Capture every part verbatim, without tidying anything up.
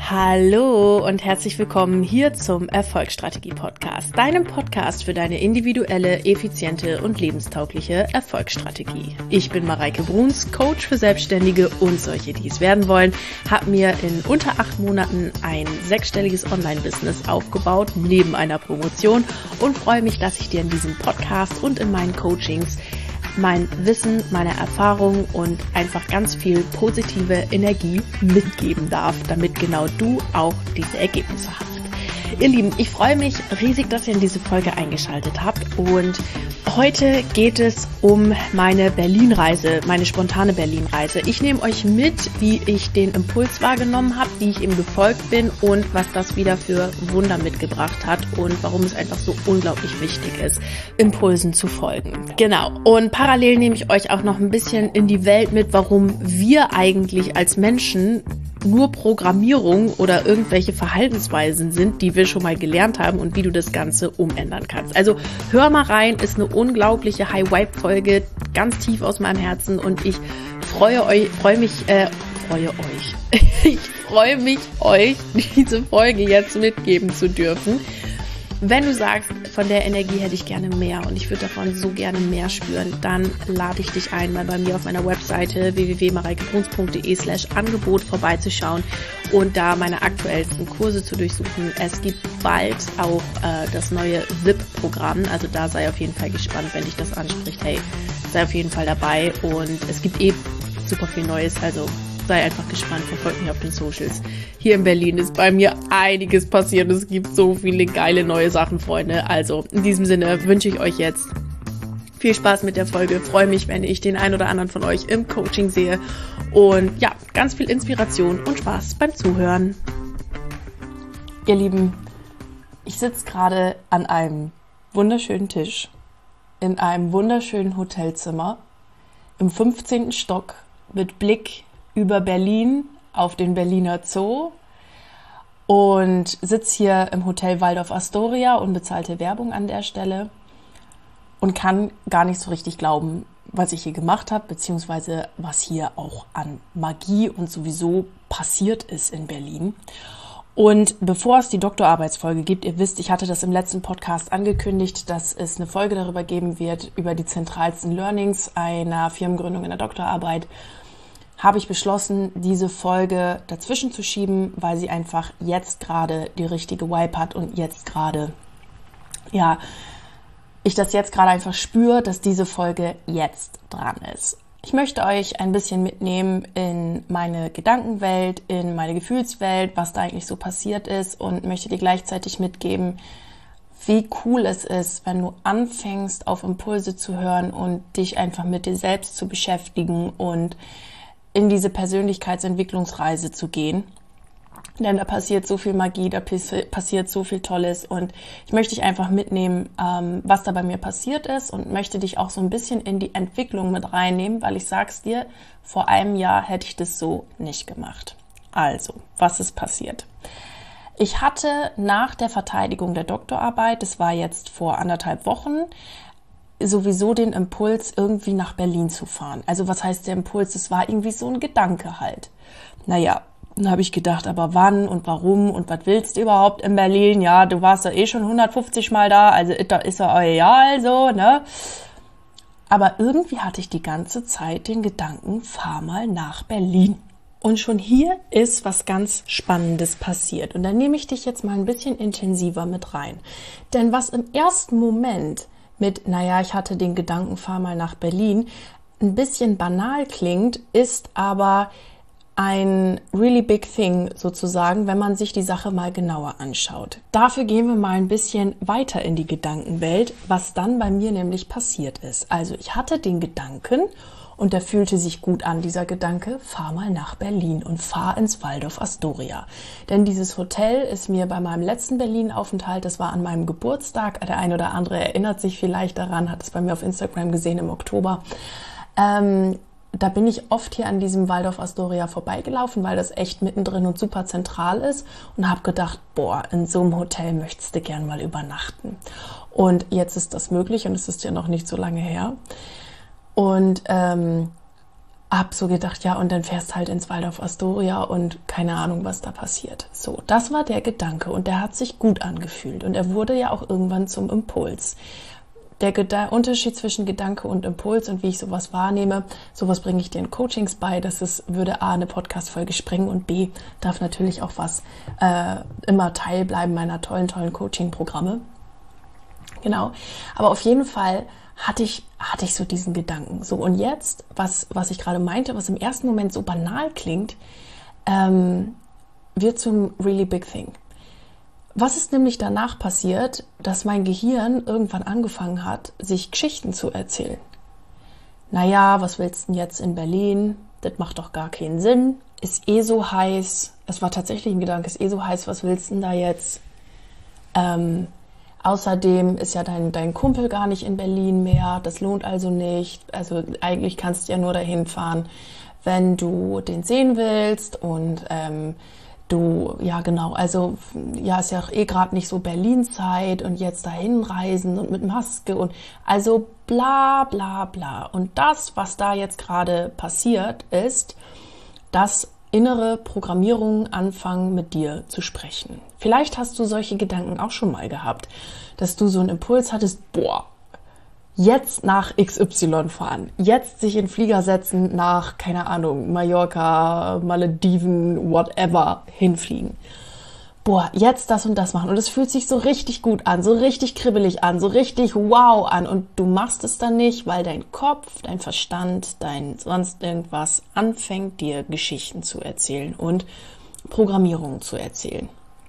Hallo und herzlich willkommen hier zum Erfolgsstrategie-Podcast, deinem Podcast für deine individuelle, effiziente und lebenstaugliche Erfolgsstrategie. Ich bin Mareike Bruns, Coach für Selbstständige und solche, die es werden wollen, habe mir in unter acht Monaten ein sechsstelliges Online-Business aufgebaut, neben einer Promotion, und freue mich, dass ich dir in diesem Podcast und in meinen Coachings mein Wissen, meine Erfahrung und einfach ganz viel positive Energie mitgeben darf, damit genau du auch diese Ergebnisse hast. Ihr Lieben, ich freue mich riesig, dass ihr in diese Folge eingeschaltet habt, und heute geht es um meine Berlin-Reise, meine spontane Berlin-Reise. Ich nehme euch mit, wie ich den Impuls wahrgenommen habe, wie ich ihm gefolgt bin und was das wieder für Wunder mitgebracht hat und warum es einfach so unglaublich wichtig ist, Impulsen zu folgen. Genau. Und parallel nehme ich euch auch noch ein bisschen in die Welt mit, warum wir eigentlich als Menschen nur Programmierung oder irgendwelche Verhaltensweisen sind, die wir schon mal gelernt haben, und wie du das Ganze umändern kannst. Also hör mal rein, ist eine unglaubliche High-Vibe-Folge, ganz tief aus meinem Herzen, und ich freue euch, freue mich, äh, freue euch. Ich freue mich, euch diese Folge jetzt mitgeben zu dürfen. Wenn du sagst, von der Energie hätte ich gerne mehr und ich würde davon so gerne mehr spüren, dann lade ich dich ein, mal bei mir auf meiner Webseite w w w punkt mareikebruns punkt de slash Angebot vorbeizuschauen und da meine aktuellsten Kurse zu durchsuchen. Es gibt bald auch äh, das neue V I P-Programm, also da sei auf jeden Fall gespannt, wenn dich das anspricht. Hey, sei auf jeden Fall dabei, und es gibt eh super viel Neues, also sei einfach gespannt, verfolgt mich auf den Socials. Hier in Berlin ist bei mir einiges passiert. Es gibt so viele geile neue Sachen, Freunde. Also in diesem Sinne wünsche ich euch jetzt viel Spaß mit der Folge. Freue mich, wenn ich den einen oder anderen von euch im Coaching sehe. Und ja, ganz viel Inspiration und Spaß beim Zuhören. Ihr Lieben, ich sitze gerade an einem wunderschönen Tisch in einem wunderschönen Hotelzimmer im fünfzehnten Stock mit Blick über Berlin auf den Berliner Zoo und sitze hier im Hotel Waldorf Astoria, unbezahlte Werbung an der Stelle, und kann gar nicht so richtig glauben, was ich hier gemacht habe, beziehungsweise was hier auch an Magie und sowieso passiert ist in Berlin. Und bevor es die Doktorarbeitsfolge gibt, ihr wisst, ich hatte das im letzten Podcast angekündigt, dass es eine Folge darüber geben wird, über die zentralsten Learnings einer Firmengründung in der Doktorarbeit, habe ich beschlossen, diese Folge dazwischen zu schieben, weil sie einfach jetzt gerade die richtige Vibe hat und jetzt gerade, ja, ich das jetzt gerade einfach spüre, dass diese Folge jetzt dran ist. Ich möchte euch ein bisschen mitnehmen in meine Gedankenwelt, in meine Gefühlswelt, was da eigentlich so passiert ist, und möchte dir gleichzeitig mitgeben, wie cool es ist, wenn du anfängst, auf Impulse zu hören und dich einfach mit dir selbst zu beschäftigen und in diese Persönlichkeitsentwicklungsreise zu gehen. Denn da passiert so viel Magie, da passiert so viel Tolles, und ich möchte dich einfach mitnehmen, ähm, was da bei mir passiert ist, und möchte dich auch so ein bisschen in die Entwicklung mit reinnehmen, weil ich sag's dir, vor einem Jahr hätte ich das so nicht gemacht. Also, was ist passiert? Ich hatte nach der Verteidigung der Doktorarbeit, das war jetzt vor anderthalb Wochen, sowieso den Impuls, irgendwie nach Berlin zu fahren. Also was heißt der Impuls? Es war irgendwie so ein Gedanke halt. Naja, dann habe ich gedacht, aber wann und warum und was willst du überhaupt in Berlin? Ja, du warst ja eh schon hundertfünfzig Mal da, also da ist ja egal so, ne? Aber irgendwie hatte ich die ganze Zeit den Gedanken, fahr mal nach Berlin. Und schon hier ist was ganz Spannendes passiert. Und dann nehme ich dich jetzt mal ein bisschen intensiver mit rein. Denn was im ersten Moment mit, naja, ich hatte den Gedanken, fahr mal nach Berlin, ein bisschen banal klingt, ist aber ein really big thing sozusagen, wenn man sich die Sache mal genauer anschaut. Dafür gehen wir mal ein bisschen weiter in die Gedankenwelt, was dann bei mir nämlich passiert ist. Also ich hatte den Gedanken, und der fühlte sich gut an, dieser Gedanke, fahr mal nach Berlin und fahr ins Waldorf Astoria. Denn dieses Hotel ist mir bei meinem letzten Berlin-Aufenthalt, das war an meinem Geburtstag, der eine oder andere erinnert sich vielleicht daran, hat es bei mir auf Instagram gesehen im Oktober, ähm, da bin ich oft hier an diesem Waldorf Astoria vorbeigelaufen, weil das echt mittendrin und super zentral ist, und habe gedacht, boah, in so einem Hotel möchtest du gern mal übernachten. Und jetzt ist das möglich, und es ist ja noch nicht so lange her. Und ähm, hab so gedacht, ja, und dann fährst halt ins Waldorf Astoria und keine Ahnung, was da passiert. So, das war der Gedanke und der hat sich gut angefühlt und er wurde ja auch irgendwann zum Impuls. Der Geda- Unterschied zwischen Gedanke und Impuls und wie ich sowas wahrnehme, sowas bringe ich dir in Coachings bei, dass es würde A, eine Podcast-Folge sprengen und B, darf natürlich auch was äh, immer Teil bleiben meiner tollen, tollen Coaching-Programme. Genau, aber auf jeden Fall hatte ich, hatte ich so diesen Gedanken. So, und jetzt, was, was ich gerade meinte, was im ersten Moment so banal klingt, ähm, wird zum really big thing. Was ist nämlich danach passiert, dass mein Gehirn irgendwann angefangen hat, sich Geschichten zu erzählen? Naja, was willst du denn jetzt in Berlin? Das macht doch gar keinen Sinn. Ist eh so heiß. Es war tatsächlich ein Gedanke, ist eh so heiß, was willst du denn da jetzt? Ähm, außerdem ist ja dein, dein Kumpel gar nicht in Berlin mehr. Das lohnt also nicht. Also eigentlich kannst du ja nur dahin fahren, wenn du den sehen willst und ähm, Du, ja genau, also ja, ist ja auch eh gerade nicht so Berlin-Zeit und jetzt dahin reisen und mit Maske und also bla bla bla. Und das, was da jetzt gerade passiert, ist, dass innere Programmierungen anfangen, mit dir zu sprechen. Vielleicht hast du solche Gedanken auch schon mal gehabt, dass du so einen Impuls hattest, boah, jetzt nach X Y fahren, jetzt sich in den Flieger setzen, nach, keine Ahnung, Mallorca, Malediven, whatever, hinfliegen. Boah, jetzt das und das machen. Und es fühlt sich so richtig gut an, so richtig kribbelig an, so richtig wow an. Und du machst es dann nicht, weil dein Kopf, dein Verstand, dein sonst irgendwas anfängt, dir Geschichten zu erzählen und Programmierungen zu erzählen.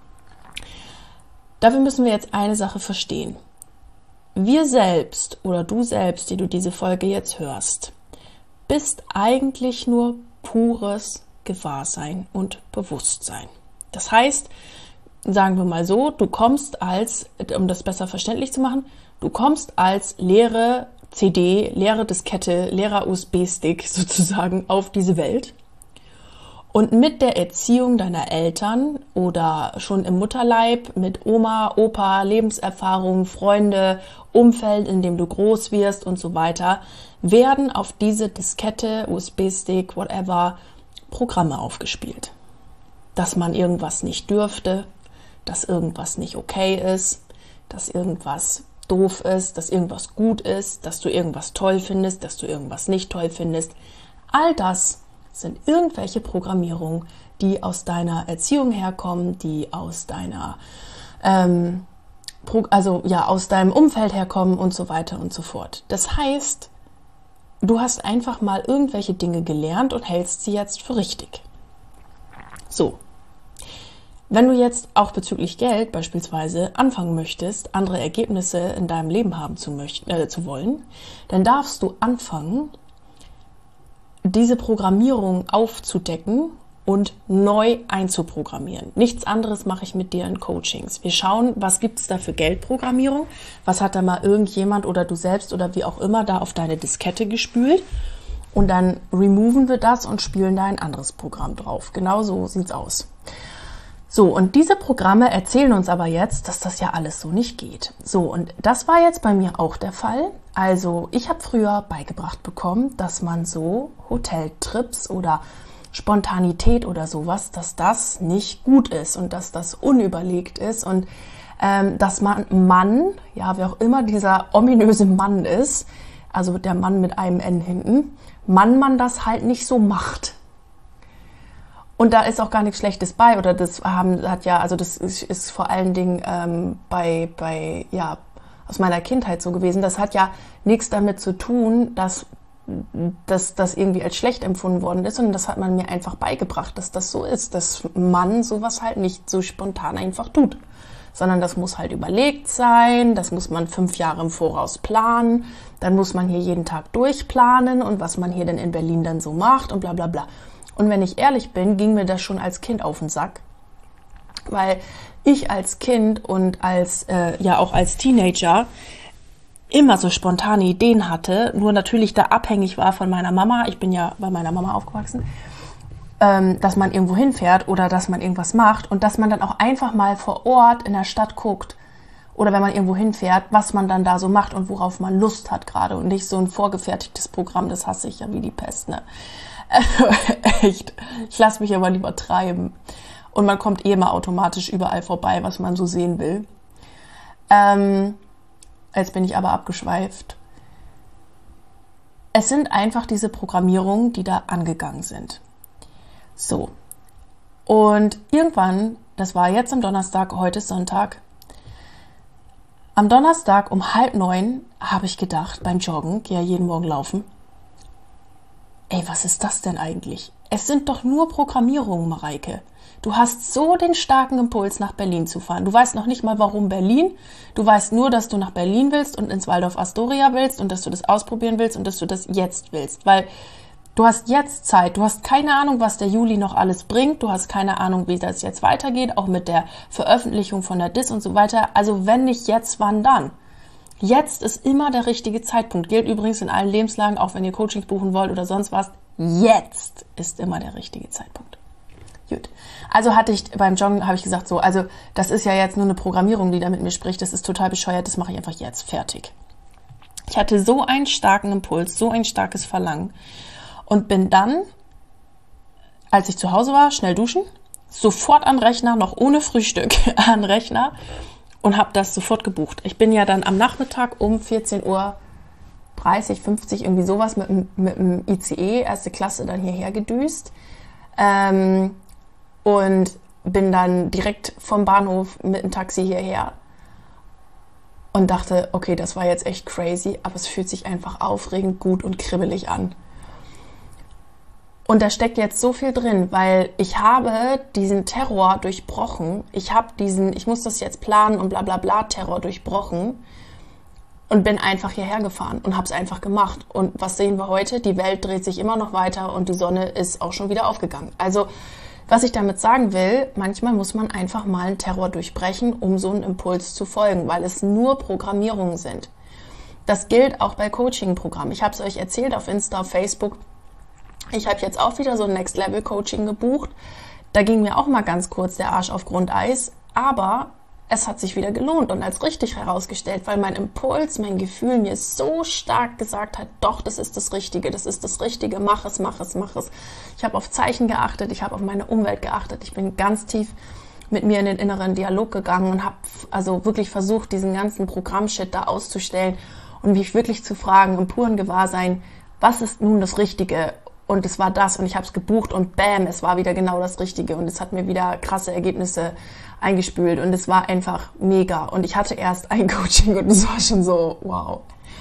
Dafür müssen wir jetzt eine Sache verstehen. Wir selbst oder du selbst, die du diese Folge jetzt hörst, bist eigentlich nur pures Gewahrsein und Bewusstsein. Das heißt, sagen wir mal so, du kommst als, um das besser verständlich zu machen, du kommst als leere C D, leere Diskette, leerer U S B-Stick sozusagen auf diese Welt. Und mit der Erziehung deiner Eltern oder schon im Mutterleib mit Oma, Opa, Lebenserfahrung, Freunde, Umfeld, in dem du groß wirst und so weiter, werden auf diese Diskette, U S B-Stick, whatever, Programme aufgespielt. Dass man irgendwas nicht dürfte, dass irgendwas nicht okay ist, dass irgendwas doof ist, dass irgendwas gut ist, dass du irgendwas toll findest, dass du irgendwas nicht toll findest. All das sind irgendwelche Programmierungen, die aus deiner Erziehung herkommen, die aus deiner, ähm, also ja, aus deinem Umfeld herkommen und so weiter und so fort. Das heißt, du hast einfach mal irgendwelche Dinge gelernt und hältst sie jetzt für richtig. So. Wenn du jetzt auch bezüglich Geld beispielsweise anfangen möchtest, andere Ergebnisse in deinem Leben haben zu, möchten, äh, zu wollen, dann darfst du anfangen, diese Programmierung aufzudecken und neu einzuprogrammieren. Nichts anderes mache ich mit dir in Coachings. Wir schauen, was gibt es da für Geldprogrammierung, was hat da mal irgendjemand oder du selbst oder wie auch immer da auf deine Diskette gespült und dann removen wir das und spielen da ein anderes Programm drauf. Genau so sieht's aus. So, und diese Programme erzählen uns aber jetzt, dass das ja alles so nicht geht. So, und das war jetzt bei mir auch der Fall. Also, ich habe früher beigebracht bekommen, dass man so Hoteltrips oder Spontanität oder sowas, dass das nicht gut ist und dass das unüberlegt ist und ähm, dass man Mann, ja, wer auch immer dieser ominöse Mann ist, also der Mann mit einem N hinten, Mann, man das halt nicht so macht. Und da ist auch gar nichts Schlechtes bei, oder das haben, hat ja, also das ist, ist vor allen Dingen ähm, bei, bei, ja, aus meiner Kindheit so gewesen. Das hat ja nichts damit zu tun, dass, dass das irgendwie als schlecht empfunden worden ist, sondern das hat man mir einfach beigebracht, dass das so ist, dass man sowas halt nicht so spontan einfach tut, sondern das muss halt überlegt sein, das muss man fünf Jahre im Voraus planen, dann muss man hier jeden Tag durchplanen und was man hier denn in Berlin dann so macht und bla bla bla. Und wenn ich ehrlich bin, ging mir das schon als Kind auf den Sack, weil ich als Kind und als äh, ja auch als Teenager immer so spontane Ideen hatte, nur natürlich da abhängig war von meiner Mama. Ich bin ja bei meiner Mama aufgewachsen, ähm, dass man irgendwo hinfährt oder dass man irgendwas macht und dass man dann auch einfach mal vor Ort in der Stadt guckt oder wenn man irgendwo hinfährt, was man dann da so macht und worauf man Lust hat gerade und nicht so ein vorgefertigtes Programm, das hasse ich ja wie die Pest, ne? Also echt, ich lasse mich aber lieber treiben. Und man kommt eh mal automatisch überall vorbei, was man so sehen will. Ähm, jetzt bin ich aber abgeschweift. Es sind einfach diese Programmierungen, die da angegangen sind. So. Und irgendwann, das war jetzt am Donnerstag, heute ist Sonntag, am Donnerstag um halb neun habe ich gedacht, beim Joggen, gehe ja jeden Morgen laufen, ey, was ist das denn eigentlich? Es sind doch nur Programmierungen, Mareike. Du hast so den starken Impuls, nach Berlin zu fahren. Du weißt noch nicht mal, warum Berlin. Du weißt nur, dass du nach Berlin willst und ins Waldorf Astoria willst und dass du das ausprobieren willst und dass du das jetzt willst. Weil du hast jetzt Zeit. Du hast keine Ahnung, was der Juli noch alles bringt. Du hast keine Ahnung, wie das jetzt weitergeht, auch mit der Veröffentlichung von der D I S und so weiter. Also wenn nicht jetzt, wann dann? Jetzt ist immer der richtige Zeitpunkt. Gilt übrigens in allen Lebenslagen, auch wenn ihr Coachings buchen wollt oder sonst was. Jetzt ist immer der richtige Zeitpunkt. Gut. Also hatte ich beim Joggen, habe ich gesagt, so, also das ist ja jetzt nur eine Programmierung, die da mit mir spricht, das ist total bescheuert, das mache ich einfach jetzt, fertig. Ich hatte so einen starken Impuls, so ein starkes Verlangen und bin dann, als ich zu Hause war, schnell duschen, sofort an Rechner, noch ohne Frühstück an Rechner und habe das sofort gebucht. Ich bin ja dann am Nachmittag um vierzehn Uhr dreißig, fünfzig, irgendwie sowas mit, mit dem I C E, erste Klasse, dann hierher gedüst. Ähm, Und bin dann direkt vom Bahnhof mit dem Taxi hierher und dachte, okay, das war jetzt echt crazy, aber es fühlt sich einfach aufregend, gut und kribbelig an. Und da steckt jetzt so viel drin, weil ich habe diesen Terror durchbrochen. Ich habe diesen, ich muss das jetzt planen und bla bla bla Terror durchbrochen und bin einfach hierher gefahren und habe es einfach gemacht. Und was sehen wir heute? Die Welt dreht sich immer noch weiter und die Sonne ist auch schon wieder aufgegangen. Also was ich damit sagen will, manchmal muss man einfach mal einen Terror durchbrechen, um so einen Impuls zu folgen, weil es nur Programmierungen sind. Das gilt auch bei Coaching-Programmen. Ich habe es euch erzählt auf Insta, auf Facebook. Ich habe jetzt auch wieder so ein Next-Level-Coaching gebucht. Da ging mir auch mal ganz kurz der Arsch auf Grundeis, aber es hat sich wieder gelohnt und als richtig herausgestellt, weil mein Impuls, mein Gefühl mir so stark gesagt hat, doch, das ist das Richtige, das ist das Richtige, mach es, mach es, mach es. Ich habe auf Zeichen geachtet, ich habe auf meine Umwelt geachtet, ich bin ganz tief mit mir in den inneren Dialog gegangen und habe also wirklich versucht, diesen ganzen Programmshit da auszustellen und mich wirklich zu fragen, im puren Gewahrsein, was ist nun das Richtige? Und es war das und ich habe es gebucht und bam, es war wieder genau das Richtige und es hat mir wieder krasse Ergebnisse eingespült und es war einfach mega. Und ich hatte erst ein Coaching und es war schon so, wow.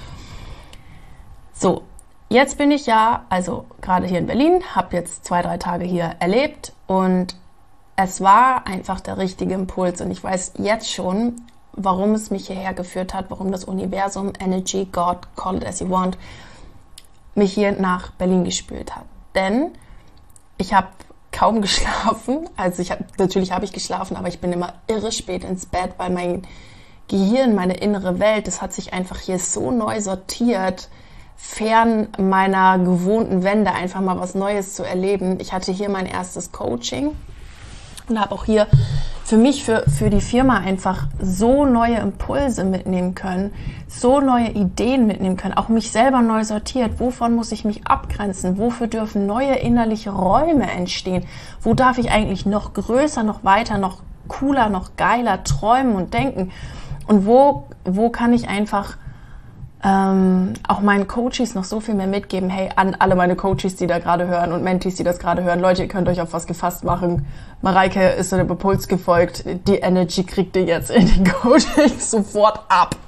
So, jetzt bin ich ja, also gerade hier in Berlin, habe jetzt zwei, drei Tage hier erlebt und es war einfach der richtige Impuls und ich weiß jetzt schon, warum es mich hierher geführt hat, warum das Universum, Energy, God, call it as you want, mich hier nach Berlin gespült hat. Denn ich habe kaum geschlafen. Also ich hab, natürlich habe ich geschlafen, aber ich bin immer irre spät ins Bett, weil mein Gehirn, meine innere Welt, das hat sich einfach hier so neu sortiert, fern meiner gewohnten Wände, einfach mal was Neues zu erleben. Ich hatte hier mein erstes Coaching und habe auch hier für mich, für, für die Firma einfach so neue Impulse mitnehmen können, so neue Ideen mitnehmen können, auch mich selber neu sortiert. Wovon muss ich mich abgrenzen? Wofür dürfen neue innerliche Räume entstehen? Wo darf ich eigentlich noch größer, noch weiter, noch cooler, noch geiler träumen und denken? Und wo, wo kann ich einfach ähm, auch meinen Coaches noch so viel mehr mitgeben? Hey, an alle meine Coaches, die da gerade hören und Mentees, die das gerade hören, Leute, ihr könnt euch auf was gefasst machen. Mareike ist so dem Impuls gefolgt. Die Energy kriegt ihr jetzt in den Coachings sofort ab.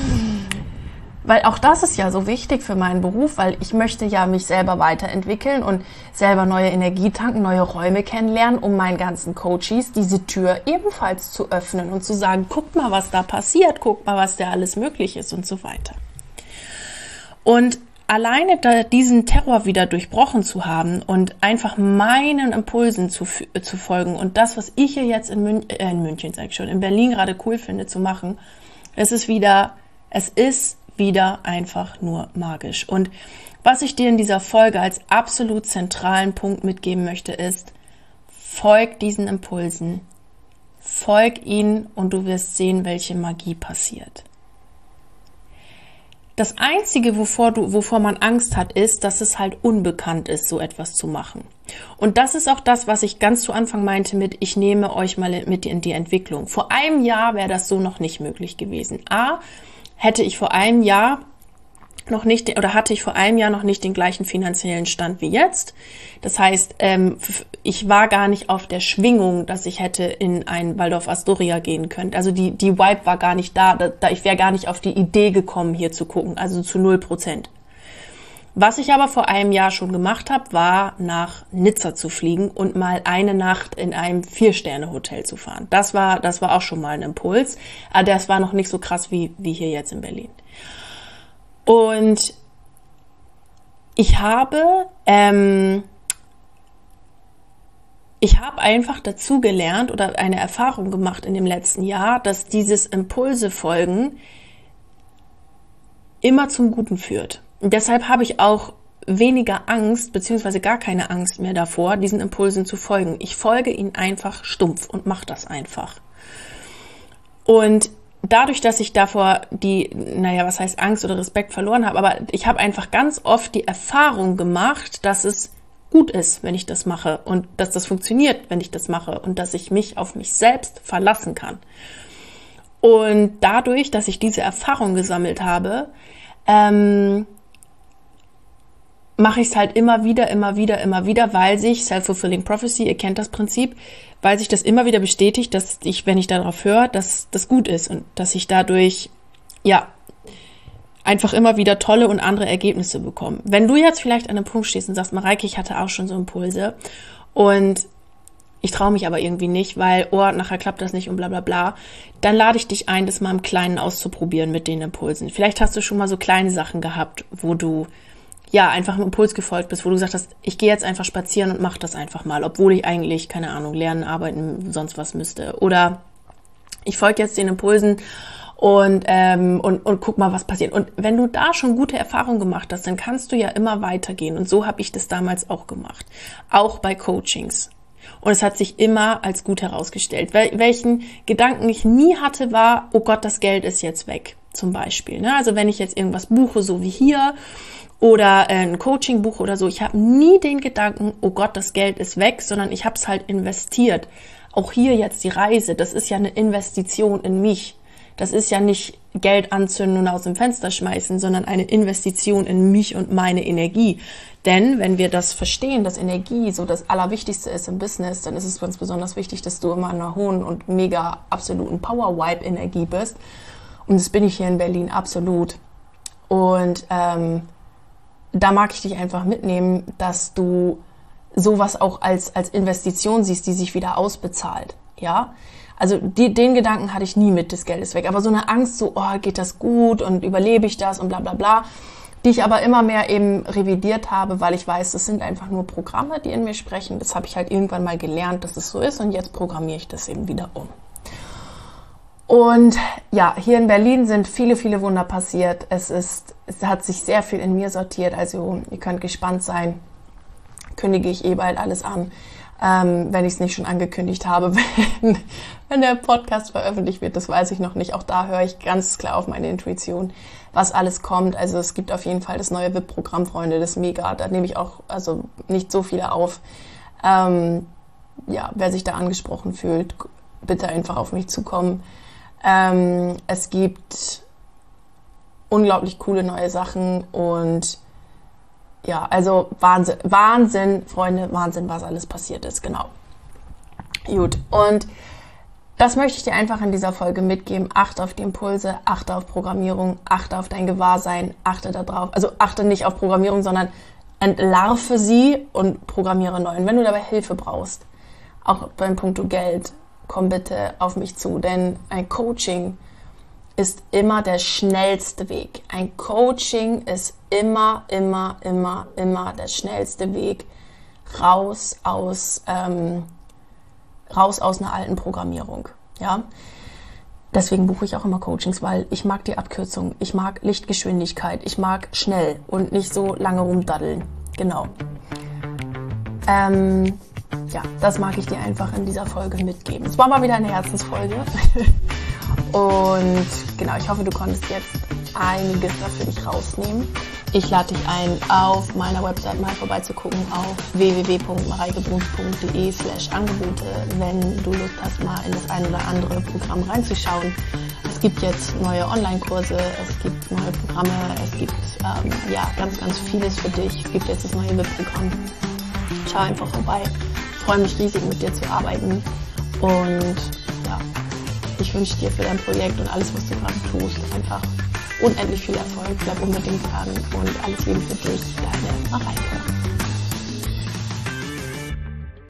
Weil auch das ist ja so wichtig für meinen Beruf, weil ich möchte ja mich selber weiterentwickeln und selber neue Energie tanken, neue Räume kennenlernen, um meinen ganzen Coaches diese Tür ebenfalls zu öffnen und zu sagen, guckt mal, was da passiert, guckt mal, was da alles möglich ist und so weiter. Und alleine da diesen Terror wieder durchbrochen zu haben und einfach meinen Impulsen zu, zu folgen und das, was ich hier jetzt in, Mün äh, in München, sag ich schon, in Berlin gerade cool finde zu machen, es ist wieder, es ist wieder einfach nur magisch. Und was ich dir in dieser Folge als absolut zentralen Punkt mitgeben möchte, ist, folg diesen Impulsen, folg ihnen und du wirst sehen, welche Magie passiert. Das Einzige, wovor du, wovor man Angst hat, ist, dass es halt unbekannt ist, so etwas zu machen. Und das ist auch das, was ich ganz zu Anfang meinte mit, ich nehme euch mal mit in die Entwicklung. Vor einem Jahr wäre das so noch nicht möglich gewesen. A, hätte ich vor einem Jahr noch nicht, oder hatte ich vor einem Jahr noch nicht den gleichen finanziellen Stand wie jetzt. Das heißt, ähm, ich war gar nicht auf der Schwingung, dass ich hätte in ein Waldorf Astoria gehen können. Also die, die Vibe war gar nicht da, da ich wäre gar nicht auf die Idee gekommen, hier zu gucken, also zu null Prozent. Was ich aber vor einem Jahr schon gemacht habe, war nach Nizza zu fliegen und mal eine Nacht in einem Vier-Sterne-Hotel zu fahren. Das war, das war auch schon mal ein Impuls, aber das war noch nicht so krass wie, wie hier jetzt in Berlin. Und ich habe, ähm, ich habe einfach dazu gelernt oder eine Erfahrung gemacht in dem letzten Jahr, dass dieses Impulse folgen immer zum Guten führt. Und deshalb habe ich auch weniger Angst, beziehungsweise gar keine Angst mehr davor, diesen Impulsen zu folgen. Ich folge ihnen einfach stumpf und mache das einfach. Und dadurch, dass ich davor die, naja, was heißt Angst oder Respekt verloren habe, aber ich habe einfach ganz oft die Erfahrung gemacht, dass es gut ist, wenn ich das mache und dass das funktioniert, wenn ich das mache und dass ich mich auf mich selbst verlassen kann. Und dadurch, dass ich diese Erfahrung gesammelt habe, ähm, mache ich es halt immer wieder, immer wieder, immer wieder, weil sich Self-Fulfilling Prophecy, ihr kennt das Prinzip, weil sich das immer wieder bestätigt, dass ich, wenn ich darauf höre, dass das gut ist und dass ich dadurch, ja, einfach immer wieder tolle und andere Ergebnisse bekomme. Wenn du jetzt vielleicht an einem Punkt stehst und sagst, Mareike, ich hatte auch schon so Impulse und ich traue mich aber irgendwie nicht, weil, oh, nachher klappt das nicht und bla bla bla, dann lade ich dich ein, das mal im Kleinen auszuprobieren mit den Impulsen. Vielleicht hast du schon mal so kleine Sachen gehabt, wo du ja, einfach einem Impuls gefolgt bist, wo du gesagt hast, ich gehe jetzt einfach spazieren und mach das einfach mal, obwohl ich eigentlich, keine Ahnung, lernen, arbeiten, sonst was müsste. Oder ich folge jetzt den Impulsen und, ähm, und, und guck mal, was passiert. Und wenn du da schon gute Erfahrungen gemacht hast, dann kannst du ja immer weitergehen. Und so habe ich das damals auch gemacht. Auch bei Coachings. Und es hat sich immer als gut herausgestellt. Wel- welchen Gedanken ich nie hatte, war, oh Gott, das Geld ist jetzt weg, zum Beispiel. Ne? Also wenn ich jetzt irgendwas buche, so wie hier, oder ein Coaching-Buch oder so, ich habe nie den Gedanken, oh Gott, das Geld ist weg, sondern ich habe es halt investiert. Auch hier jetzt die Reise, das ist ja eine Investition in mich. Das ist ja nicht Geld anzünden und aus dem Fenster schmeißen, sondern eine Investition in mich und meine Energie. Denn wenn wir das verstehen, dass Energie so das Allerwichtigste ist im Business, dann ist es ganz besonders wichtig, dass du immer in einer hohen und mega absoluten Power-Vibe-Energie bist. Und das bin ich hier in Berlin absolut. Und ähm, da mag ich dich einfach mitnehmen, dass du sowas auch als, als Investition siehst, die sich wieder ausbezahlt, ja. Also die, den Gedanken hatte ich nie mit, das Geld ist weg. Aber so eine Angst, so, oh, geht das gut und überlebe ich das und bla bla bla, die ich aber immer mehr eben revidiert habe, weil ich weiß, das sind einfach nur Programme, die in mir sprechen. Das habe ich halt irgendwann mal gelernt, dass es so ist und jetzt programmiere ich das eben wieder um. Und ja, hier in Berlin sind viele, viele Wunder passiert. Es ist, es hat sich sehr viel in mir sortiert. Also ihr könnt gespannt sein. Kündige ich eh bald alles an, ähm, wenn ich es nicht schon angekündigt habe. Wenn, wenn der Podcast veröffentlicht wird, das weiß ich noch nicht. Auch da höre ich ganz klar auf meine Intuition, was alles kommt. Also es gibt auf jeden Fall das neue V I P-Programm, Freunde, das ist mega. Da nehme ich auch also nicht so viele auf. Ähm, ja, wer sich da angesprochen fühlt, bitte einfach auf mich zukommen. Ähm, es gibt unglaublich coole neue Sachen und ja, also Wahnsinn, Wahnsinn, Freunde, Wahnsinn, was alles passiert ist, genau. Gut, und das möchte ich dir einfach in dieser Folge mitgeben. Achte auf die Impulse, achte auf Programmierung, achte auf dein Gewahrsein, achte darauf, also achte nicht auf Programmierung, sondern entlarve sie und programmiere neu. Und wenn du dabei Hilfe brauchst, auch beim Punkt Geld, komm bitte auf mich zu, denn ein Coaching ist immer der schnellste Weg. Ein Coaching ist immer, immer, immer, immer der schnellste Weg raus aus, ähm, raus aus einer alten Programmierung. Ja? Deswegen buche ich auch immer Coachings, weil ich mag die Abkürzung, ich mag Lichtgeschwindigkeit, ich mag schnell und nicht so lange rumdaddeln. Genau. Ähm, ja, das mag ich dir einfach in dieser Folge mitgeben. Es war mal wieder eine Herzensfolge. Und genau, ich hoffe, du konntest jetzt einiges dafür dich rausnehmen. Ich lade dich ein, auf meiner Website mal vorbeizugucken auf w w w punkt mareikebruns punkt de slash Angebote, wenn du Lust hast, mal in das ein oder andere Programm reinzuschauen. Es gibt jetzt neue Online-Kurse, es gibt neue Programme, es gibt ähm, ja ganz, ganz vieles für dich. Es gibt jetzt das neue W I P-Programm. Schau einfach vorbei. Ich freue mich riesig, mit dir zu arbeiten. Und ja, ich wünsche dir für dein Projekt und alles, was du gerade tust, einfach unendlich viel Erfolg. Bleib unbedingt dran und alles Liebe für dich, deine Mareike.